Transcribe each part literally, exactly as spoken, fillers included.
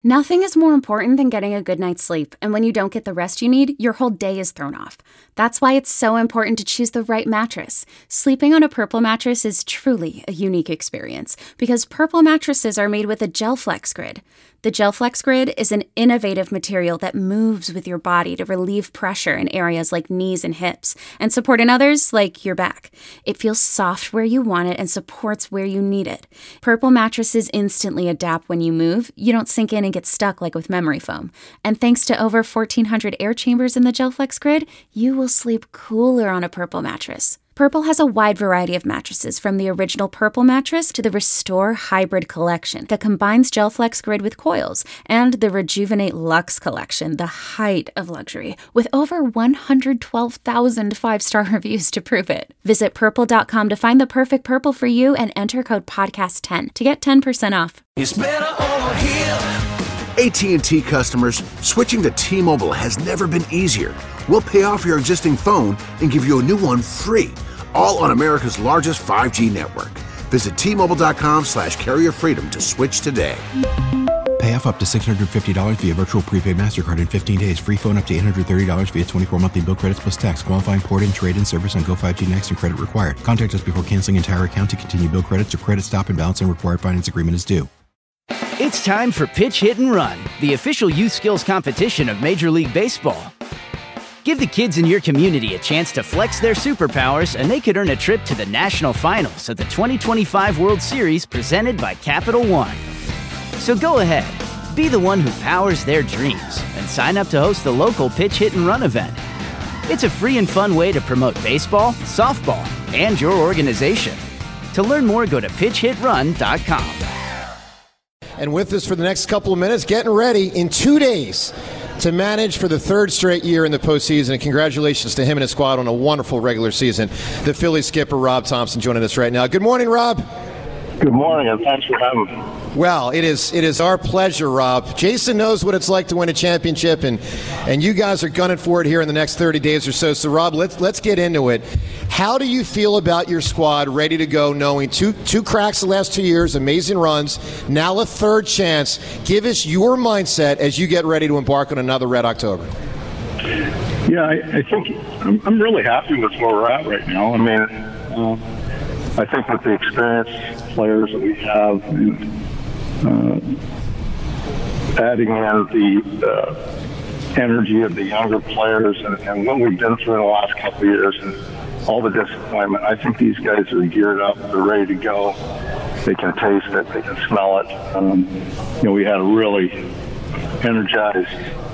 Nothing is more important than getting a good night's sleep, and when you don't get the rest you need, your whole day is thrown off. That's why it's so important to choose the right mattress. Sleeping on a Purple mattress is truly a unique experience, because Purple mattresses are made with a GelFlex Grid. The GelFlex Grid is an innovative material that moves with your body to relieve pressure in areas like knees and hips, and support in others like your back. It feels soft where you want it and supports where you need it. Purple mattresses instantly adapt when you move. You don't sink in and get stuck like with memory foam. And thanks to over fourteen hundred air chambers in the GelFlex Grid, you will sleep cooler on a Purple mattress. Purple has a wide variety of mattresses, from the original Purple mattress to the Restore Hybrid collection that combines GelFlex Grid with coils, and the Rejuvenate Luxe collection, the height of luxury, with over one hundred twelve thousand five-star reviews to prove it. Visit purple dot com to find the perfect Purple for you and enter code podcast ten to get ten percent off. It's better over here. A T and T customers, switching to T-Mobile has never been easier. We'll pay off your existing phone and give you a new one free, all on America's largest five G network. Visit T Mobile dot com slash carrier freedom to switch today. Pay off up to six hundred fifty dollars via virtual prepaid MasterCard in fifteen days. Free phone up to eight hundred thirty dollars via twenty-four monthly bill credits plus tax. Qualifying port and trade-in service on Go five G Next and credit required. Contact us before canceling entire account to continue bill credits or credit stop and balance and required finance agreement is due. It's time for Pitch, Hit, and Run, the official youth skills competition of Major League Baseball. Give the kids in your community a chance to flex their superpowers, and they could earn a trip to the national finals of the twenty twenty-five World Series presented by Capital One. So go ahead, be the one who powers their dreams, and sign up to host the local Pitch, Hit, and Run event. It's a free and fun way to promote baseball, softball, and your organization. To learn more, go to pitch hit run dot com. And with us for the next couple of minutes, getting ready in two days to manage for the third straight year in the postseason. And congratulations to him and his squad on a wonderful regular season. The Phillies skipper, Rob Thompson, joining us right now. Good morning, Rob. Good morning, and thanks for having me. Well, it is it is our pleasure, Rob. Jason knows what it's like to win a championship, and and you guys are gunning for it here in the next thirty days or so. So, Rob, let's let's get into it. How do you feel about your squad ready to go, knowing two two cracks the last two years, amazing runs, now a third chance? Give us your mindset as you get ready to embark on another Red October. Yeah, I, I think I'm, I'm really happy with where we're at right now. I mean, uh, I think with the experienced players that we have, and uh, adding in the uh, energy of the younger players, and, and what we've been through in the last couple of years, and all the disappointment, I think these guys are geared up. They're ready to go. They can taste it. They can smell it. Um, you know, we had a really energized,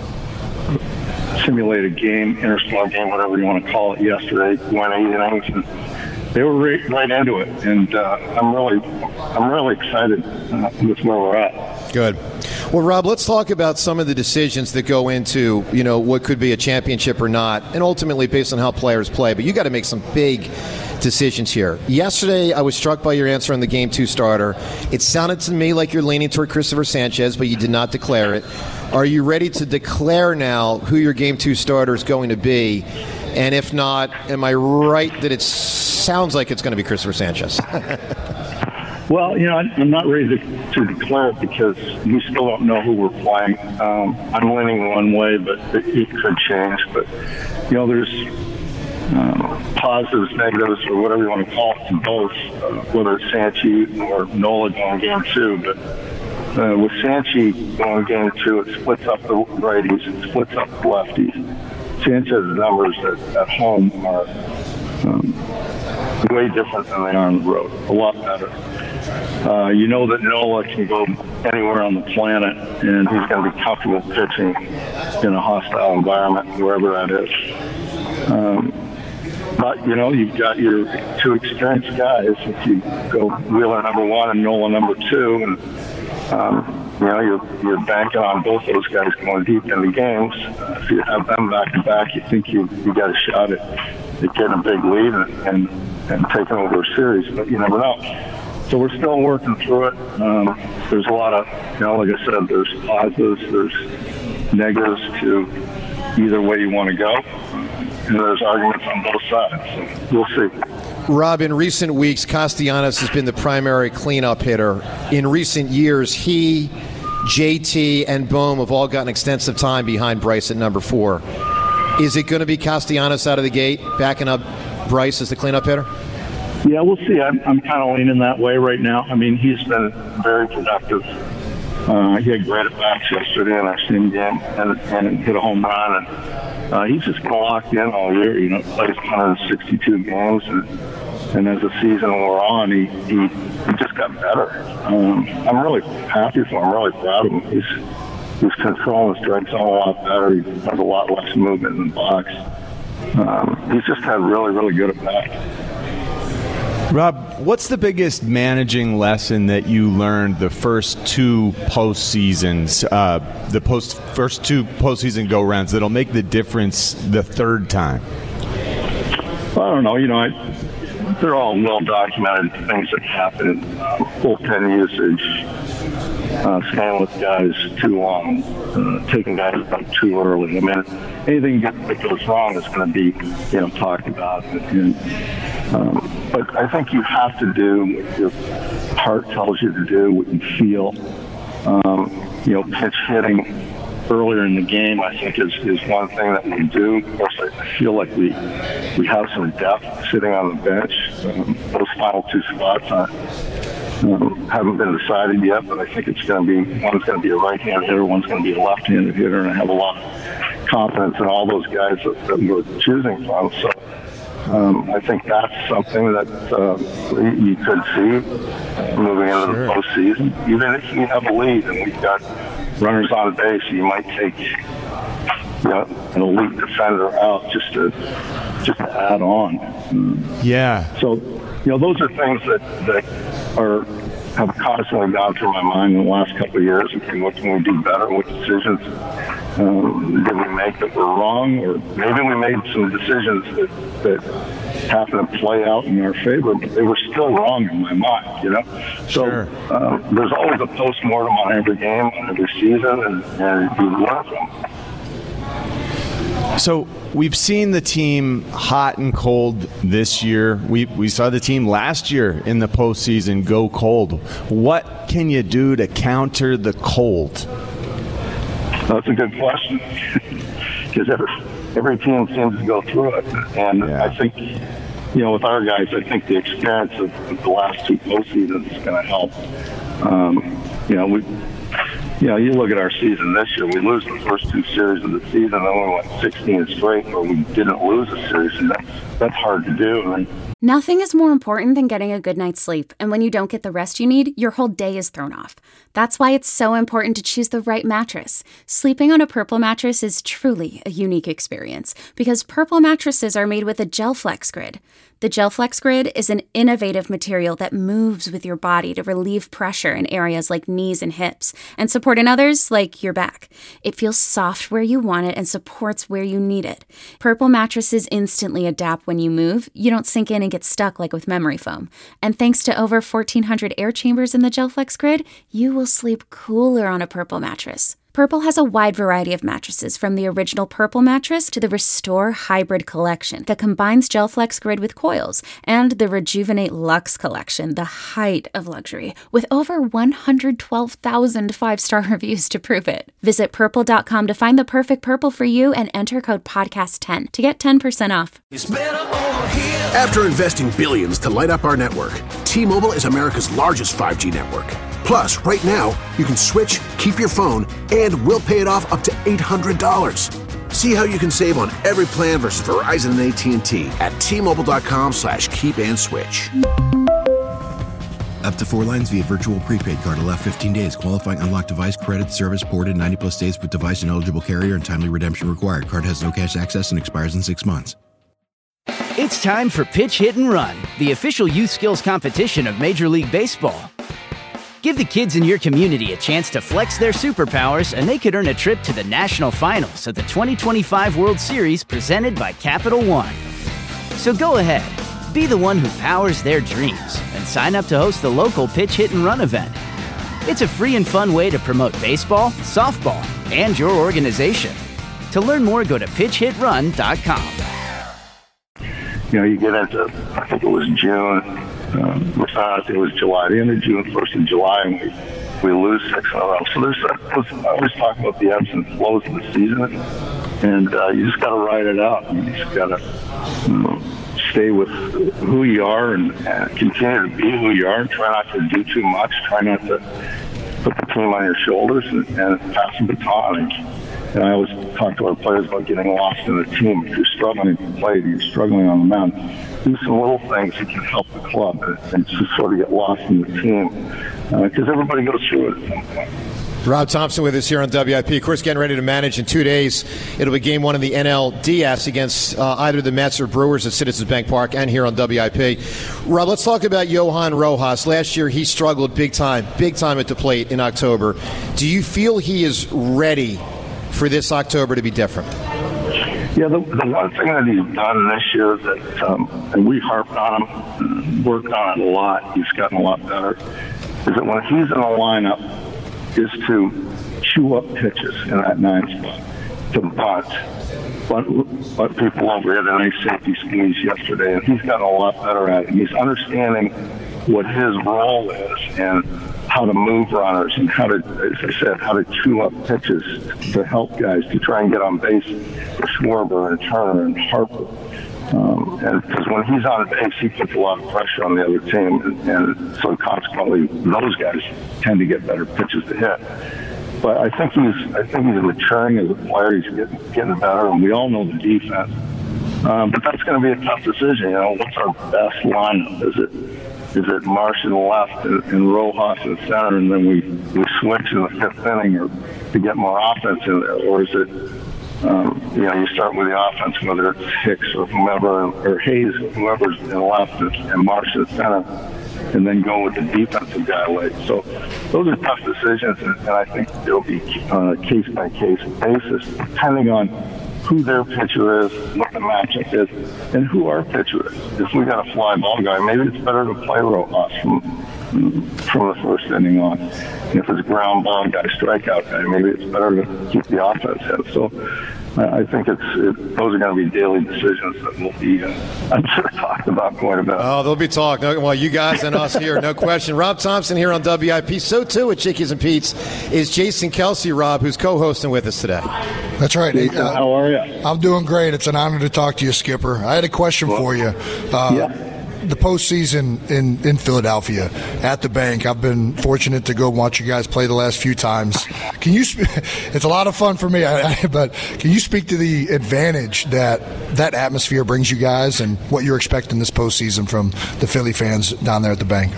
simulated game, interstorm game, whatever you want to call it, yesterday. Went eight innings, and they were right, right into it. And uh, I'm really, I'm really excited uh, with where we're at. Good. Well, Rob, let's talk about some of the decisions that go into, you know, what could be a championship or not, and ultimately based on how players play. But you got to make some big decisions here. Yesterday, I was struck by your answer on the game two starter. It sounded to me like you're leaning toward Christopher Sanchez, but you did not declare it. Are you ready to declare now who your game two starter is going to be? And if not, am I right that it sounds like it's going to be Christopher Sanchez? Well, you know, I'm not ready to, to declare it because we still don't know who we're playing. Um, I'm leaning one way, but it, it could change. But, you know, there's uh, positives, negatives, or whatever you want to call it to both, uh, whether it's Sanchi or Nola going game two. But uh, with Sanchi going game two, it splits up the righties, it splits up the lefties. Sanchez's numbers at, at home are um, way different than they are on the road, a lot better. Uh, you know that Nola can go anywhere on the planet, and he's going to be comfortable pitching in a hostile environment, wherever that is. Um, but, you know, you've got your two experienced guys. If you go Wheeler number one and Nola number two, and, um, you know, you're, you're banking on both those guys going deep in the games. Uh, if you have them back-to-back, you think you you got a shot at, at getting a big lead and, and, and taking over a series, but you never know. So we're still working through it. Um, there's a lot of, you know, like I said, there's positives, there's negatives to either way you want to go. And there's arguments on both sides. So we'll see. Rob, in recent weeks, Castellanos has been the primary cleanup hitter. In recent years, he J T, and Bohm have all gotten extensive time behind Bryce at number four. Is it going to be Castellanos out of the gate, backing up Bryce as the cleanup hitter? Yeah, we'll see. I'm, I'm kind of leaning that way right now. I mean, he's been very productive. Uh, he had great at-bats yesterday in our same game and, and hit a home run. And uh, he's just been locked in all year. You know, plays one hundred sixty-two games, and, and as the season wore on, he, he, he just got better. Um, I'm really happy for him. I'm really proud of him. He's he's controlling the strike zone a lot better. He has a lot less movement in the box. Um, he's just had really, really good at-bats. Rob, what's the biggest managing lesson that you learned the first two postseasons, uh, the post first two postseason go-rounds that'll make the difference the third time? Well, I don't know. You know, I, they're all well-documented things that happen. Uh, bullpen usage, uh, staying with guys too long, uh, taking guys out too early. I mean, anything that goes wrong is going to be, you know, talked about. And, um, but I think you have to do what your heart tells you to do, what you feel. Um, you know, pitch hitting earlier in the game, I think, is, is one thing that we do. Of course, I feel like we we have some depth sitting on the bench. Um, those final two spots uh, um, haven't been decided yet, but I think it's going to be, one's going to be a right-handed hitter, one's going to be a left-handed hitter, and I have a lot of confidence in all those guys that, that we're choosing from. So um, I think that's something that uh, you could see moving into the postseason. Even if you have a lead and we've got runners on base, you might take, you know, an elite defender out just to just to add on. Yeah. So, you know, those are things that that are have constantly gone through my mind in the last couple of years. Okay, what can we do better? What decisions um, did we make that were wrong, or maybe we made some decisions that that happened to play out in our favor, but they were still wrong in my mind, you know? So Sure. uh, there's always a post-mortem on every game, on every season, and, and you learn from it. So we've seen the team hot and cold this year. We we saw the team last year in the postseason go cold. What can you do to counter the cold? That's a good question, because every, every team seems to go through it. And Yeah. I think, you know, with our guys, I think the experience of, of the last two postseasons is going to help. Um, you know, we, you know, you look at our season this year, we lose the first two series of the season, and then we went sixteen straight where we didn't lose a series, and that's, that's hard to do. And Nothing is more important than getting a good night's sleep, and when you don't get the rest you need, your whole day is thrown off. That's why it's so important to choose the right mattress. Sleeping on a Purple mattress is truly a unique experience, because Purple mattresses are made with a GelFlex Grid. The GelFlex Grid is an innovative material that moves with your body to relieve pressure in areas like knees and hips, and support in others like your back. It feels soft where you want it and supports where you need it. Purple mattresses instantly adapt when you move. You don't sink in and get stuck like with memory foam. And thanks to over fourteen hundred air chambers in the GelFlex Grid, you will sleep cooler on a Purple mattress. Purple has a wide variety of mattresses, from the original Purple mattress to the Restore Hybrid collection that combines GelFlex Grid with coils, and the Rejuvenate Luxe collection, the height of luxury, with over one hundred twelve thousand five-star reviews to prove it. Visit purple dot com to find the perfect Purple for you and enter code podcast ten to get ten percent off. It's better over here. After investing billions to light up our network, T-Mobile is America's largest five G network. Plus, right now, you can switch, keep your phone, and we'll pay it off up to eight hundred dollars. See how you can save on every plan versus Verizon and A T and T at T-Mobile.com slash keep and switch. Up to four lines via virtual prepaid card. Allow fifteen days. Qualifying unlocked device credit service ported ninety plus days with device and eligible carrier and timely redemption required. Card has no cash access and expires in six months. It's time for Pitch Hit and Run, the official youth skills competition of Major League Baseball. Give the kids in your community a chance to flex their superpowers, and they could earn a trip to the national finals of the twenty twenty-five World Series presented by Capital One. So go ahead, be the one who powers their dreams, and sign up to host the local Pitch Hit and Run event. It's a free and fun way to promote baseball, softball, and your organization. To learn more, go to pitch hit run dot com. you know, you get into, I think it was June, um, we found out it was July, the end of June, first of July, and we we lose six in a row. So there's, I always talk about the ebbs and flows of the season, and uh, you just got to ride it out. You just got to you know, stay with who you are and, and continue to be who you are. Try not to do too much. Try not to put the team on your shoulders and, and pass the baton. And, and I always talk to our players about getting lost in the team. If you're struggling to play, if you're struggling on the mound, do some little things that can help the club and, and just sort of get lost in the team. Because uh, everybody goes through it at some point. Rob Thompson with us here on W I P. Of course, getting ready to manage in two days. It'll be game one in the N L D S against uh, either the Mets or Brewers at Citizens Bank Park and here on W I P. Rob, let's talk about Johan Rojas. Last year, he struggled big time, big time at the plate in October. Do you feel he is ready for this October to be different? Yeah, the, the one thing that he's done this year that, um, and we harped on him, worked on it a lot, he's gotten a lot better, is that when he's in a lineup, is to chew up pitches in that nine spot, to bunt, but, but people over here, the nice safety squeeze yesterday, and he's gotten a lot better at it. He's understanding what his role is and how to move runners and how to, as I said, how to chew up pitches to help guys to try and get on base for Schwarber and Turner and Harper. Um, and because when he's on base, he puts a lot of pressure on the other team, and, and so consequently, those guys tend to get better pitches to hit. But I think he's, I think he's maturing as a player. He's getting, getting better, and we all know the defense. Um, but that's going to be a tough decision. You know, what's our best lineup? Is it, is it Marsh in left and, and Rojas in center, and then we, we switch in the fifth inning, or to get more offense in there, or is it? Um, you know, you start with the offense, whether it's Hicks or whomever, or Hayes, whoever's in left and Marsh in center, and then go with the defensive guy late. So those are tough decisions, and, and I think it'll be on a case-by-case basis, depending on who their pitcher is, what the matchup is, and who our pitcher is. If we got a fly ball guy, maybe it's better to play Rojas from from the first inning on. And if it's a ground ball guy, strikeout guy, maybe it's better to keep the offense in. So uh, I think it's it, those are going to be daily decisions that will be, uh, I'm sure, talked about quite a bit. Oh, there'll be talk. No, well, you guys and us here, no question. Rob Thompson here on W I P. So, too, at Chickies and Pete's is Jason Kelsey, Rob, who's co-hosting with us today. That's right. Jason, uh, how are you? I'm doing great. It's an honor to talk to you, Skipper. I had a question well, for you. Uh, yeah. The postseason in, in Philadelphia at the bank, I've been fortunate to go watch you guys play the last few times. Can you? Sp- it's a lot of fun for me, I, I, but can you speak to the advantage that that atmosphere brings you guys, and what you're expecting this postseason from the Philly fans down there at the bank?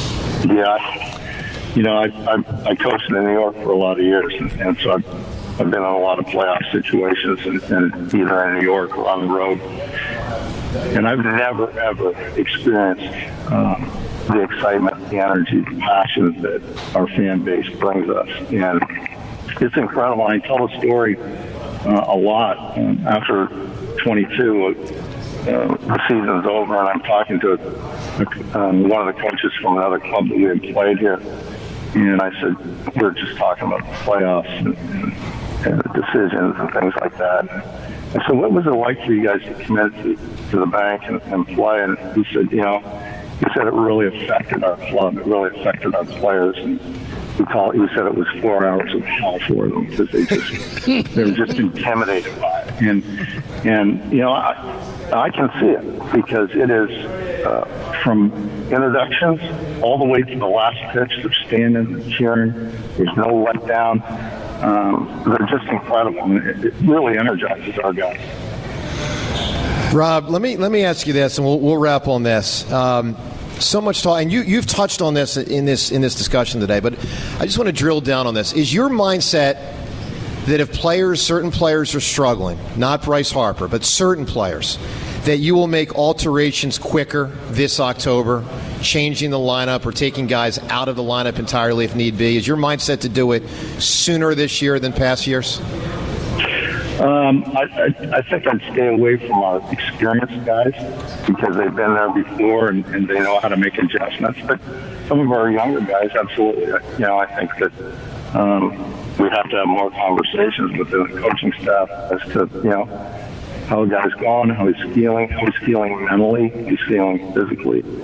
Yeah, you know, I I, I coached in New York for a lot of years, and, and so I've, I've been in a lot of playoff situations, and, and either in New York or on the road. And I've never, ever experienced um, the excitement, the energy, the passion that our fan base brings us. And it's incredible. I tell the story uh, a lot. Um, after twenty-two, uh, the season's over, and I'm talking to um, one of the coaches from another club that we had played here. And I said, we were just talking about the playoffs and, and, and the decisions and things like that. And so what was it like for you guys to commit to, to the bank and, and play? And he said, you know, he said it really affected our club. It really affected our players. And he, called, he said it was four hours of hell for them because they just they were just intimidated by it. And, and you know, I, I can see it because it is uh, from introductions all the way to the last pitch. They're standing, cheering. There's no letdown. Um, they're just incredible. It, it really energizes our guys. Rob, let me let me ask you this, and we'll we'll wrap on this. Um, so much talk, and you you've touched on this in this in this discussion today, but I just want to drill down on this. Is your mindset that if players, certain players are struggling, not Bryce Harper, but certain players, that you will make alterations quicker this October, changing the lineup or taking guys out of the lineup entirely if need be? Is your mindset to do it sooner this year than past years? Um, I, I, I think I'd stay away from our experienced guys because they've been there before and, and they know how to make adjustments. But some of our younger guys, absolutely. You know, I think that um, we have to have more conversations with the coaching staff as to, you know, how a guy's going, how he's feeling, how he's feeling mentally, how he's feeling physically.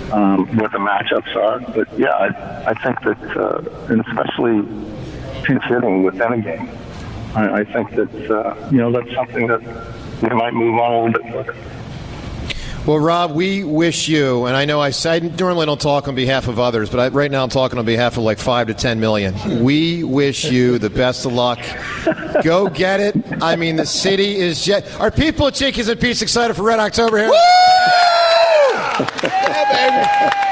um, what the matchups are. But yeah, I, I think that, uh, and especially pinch hitting within a game, I, I think that uh, you know that's something that we might move on a little bit further. Well, Rob, we wish you, and I know I, I normally don't talk on behalf of others, but I, right now I'm talking on behalf of like five to ten million. We wish you the best of luck. Go get it. I mean, the city is jet. Are people at Cheekies and Pete's excited for Red October here? Woo! Yeah, baby.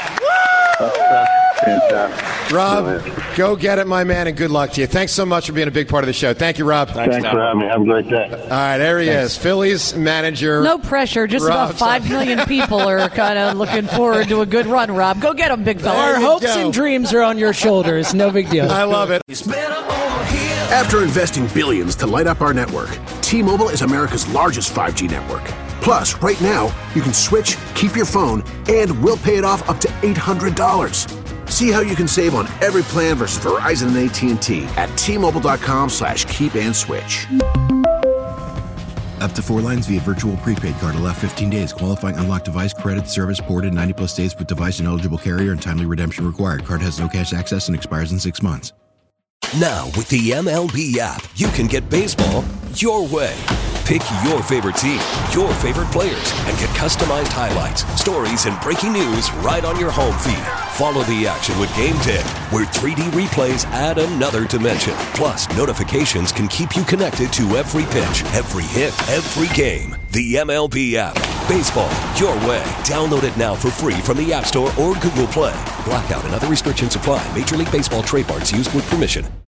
Fantastic. Rob, go get it, my man, and good luck to you. Thanks so much for being a big part of the show. Thank you, Rob. Thanks, Thanks for having me. Have a great day. All right, there he Thanks. is, Phillies manager. No pressure. Just Rob, about five million people are kind of looking forward to a good run, Rob. Go get them, big fella. Our hopes go. and dreams are on your shoulders. No big deal. I love it. After investing billions to light up our network, T-Mobile is America's largest five G network. Plus, right now, you can switch, keep your phone, and we'll pay it off up to eight hundred dollars. See how you can save on every plan versus Verizon and A T and T at T-Mobile.com slash keep and switch. Up to four lines via virtual prepaid card. Allow fifteen days. Qualifying unlocked device credit service ported ninety plus days with device and eligible carrier and timely redemption required. Card has no cash access and expires in six months. Now, with the M L B app, you can get baseball your way. Pick your favorite team, your favorite players, and get customized highlights, stories, and breaking news right on your home feed. Follow the action with Game ten, where three D replays add another dimension. Plus, notifications can keep you connected to every pitch, every hit, every game. The M L B app. Baseball your way. Download it now for free from the App Store or Google Play. Blackout and other restrictions apply. Major League Baseball trademarks used with permission.